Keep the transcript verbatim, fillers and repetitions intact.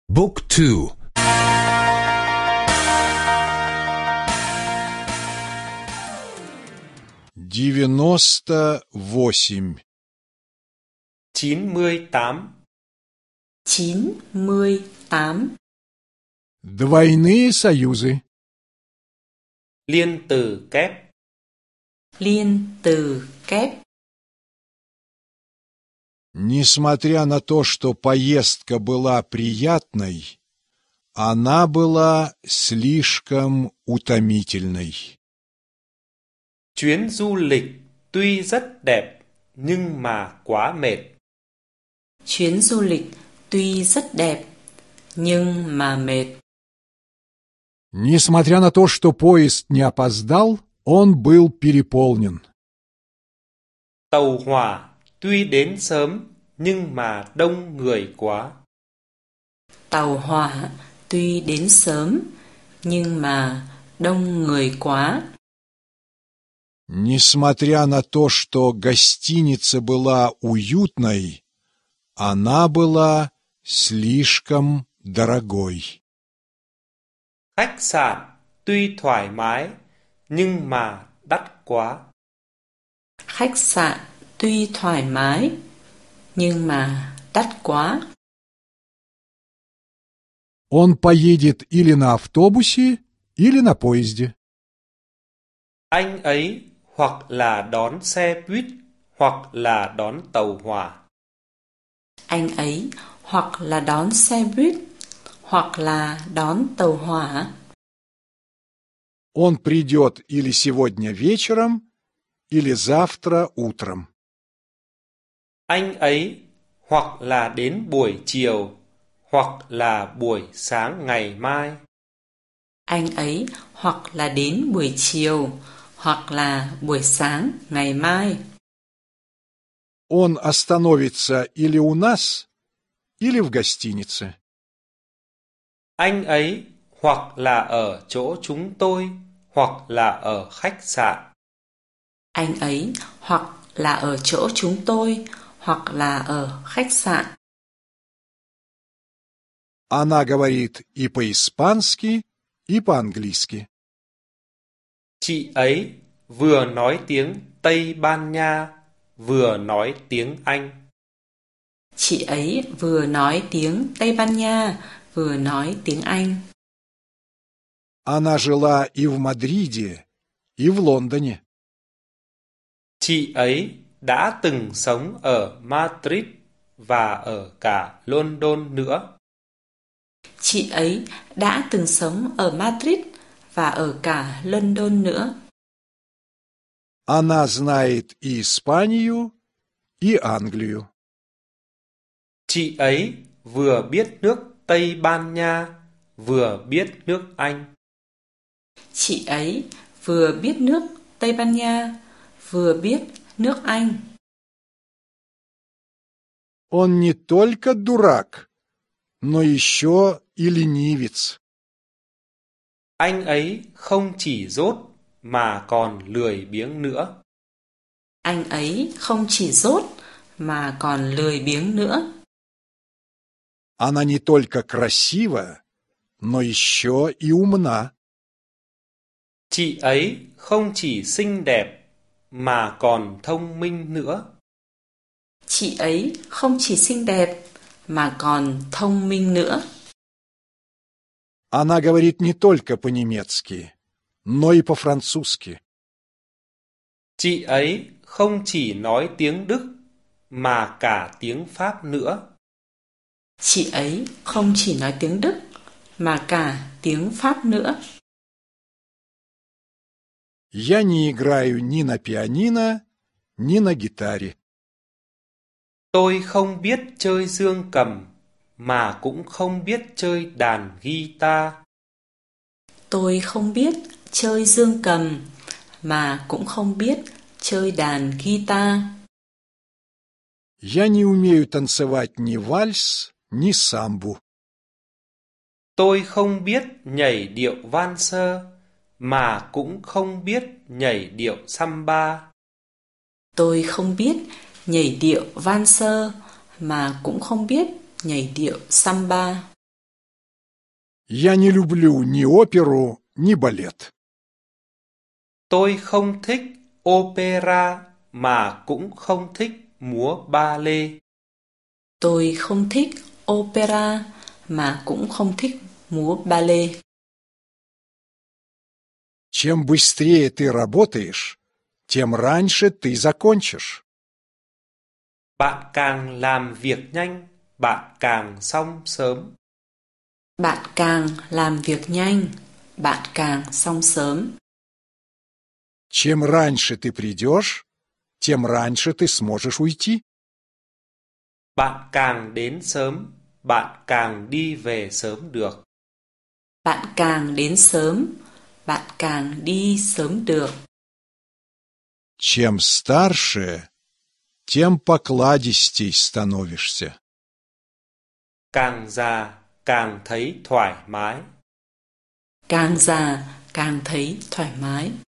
Book two. девяносто восемь. chín mươi tám. chín mươi tám. Двойные союзы. Liên từ kép. Liên từ kép. Несмотря на то, что поездка была приятной, она была слишком утомительной. Chuyến du lịch tuy rất đẹp nhưng mà quá mệt. Chuyến du lịch tuy rất đẹp nhưng mà mệt. Несмотря на то, что поезд не опоздал, он был переполнен. Tàu hỏa tuy đến sớm nhưng mà đông người quá. Tàu hỏa tuy đến sớm nhưng mà đông người quá. Несмотря на то, что гостиница была уютной, она была слишком дорогой. Khách sạn tuy thoải mái nhưng mà đắt quá. Khách sạn tuy thoải mái nhưng mà đắt quá. Он поедет или на автобусе, или на поезде. Anh ấy hoặc là đón xe buýt hoặc là đón tàu hỏa. Anh ấy hoặc là đón xe buýt hoặc là đón tàu hỏa. Он придет или сегодня вечером, или завтра утром. Anh ấy hoặc là đến buổi chiều hoặc là buổi sáng ngày mai. Anh ấy hoặc là đến buổi chiều hoặc là buổi sáng ngày mai. Он остановится или у нас, или в гостинице. Anh ấy hoặc là ở chỗ chúng tôi hoặc là ở khách sạn. Anh ấy hoặc là ở chỗ chúng tôi hoặc là ở khách sạn. Она говорит и по-испански, и по-английски. Chị ấy vừa nói tiếng Tây Ban Nha, vừa nói tiếng Anh. Chị ấy vừa nói tiếng Tây Ban Nha, vừa nói tiếng Anh. Она жила и в Мадриде, и в Лондоне. Chị ấy đã từng sống ở Madrid và ở cả London nữa. Chị ấy đã từng sống ở Madrid và ở cả London nữa. Она знает и Испанию, и Англию. Chị ấy vừa biết nước Tây Ban Nha, vừa biết nước Anh. Chị ấy vừa biết nước Tây Ban Nha, vừa biết nước Anh. Он не только дурак, но еще и ленивец. Anh ấy không chỉ dốt mà còn lười biếng nữa. Anh ấy không chỉ dốt mà còn lười biếng nữa. Она не только красива, но еще и умна. Chị ấy không chỉ xinh đẹp mà còn thông minh nữa. Chị ấy không chỉ xinh đẹp mà còn thông minh nữa. Она говорит не только по-немецки, но и по-французски. Chị ấy không chỉ nói tiếng Đức mà cả tiếng Pháp nữa. Chị ấy không chỉ nói tiếng Đức mà cả tiếng Pháp nữa. Я не играю ни на пианино, ни на гитаре. Tôi không biết chơi dương cầm mà cũng không biết chơi đàn guitar. Tôi không biết chơi dương cầm mà cũng không biết chơi đàn guitar. Я не умею танцевать ни вальс, ни самбу. Tôi không biết nhảy điệu valser mà cũng không biết nhảy điệu samba. Tôi không biết nhảy điệu valser mà cũng không biết nhảy điệu samba. Я не люблю ни оперу, ни балет. Tôi không thích opera mà cũng không thích múa ba lê. Tôi không thích opera mà cũng không thích múa ballet. Чем быстрее ты работаешь, тем раньше ты закончишь. Bạn càng làm việc nhanh, bạn càng xong sớm. Bạn càng làm việc nhanh, bạn càng xong sớm. Чем раньше ты придешь, тем раньше ты сможешь уйти. Bạn càng đến sớm, bạn càng đi về sớm được. Bạn càng đến sớm, bạn càng đi sớm được. Чем старше, тем покладистей становишься. Càng già, càng thấy thoải mái. Càng già, càng thấy thoải mái.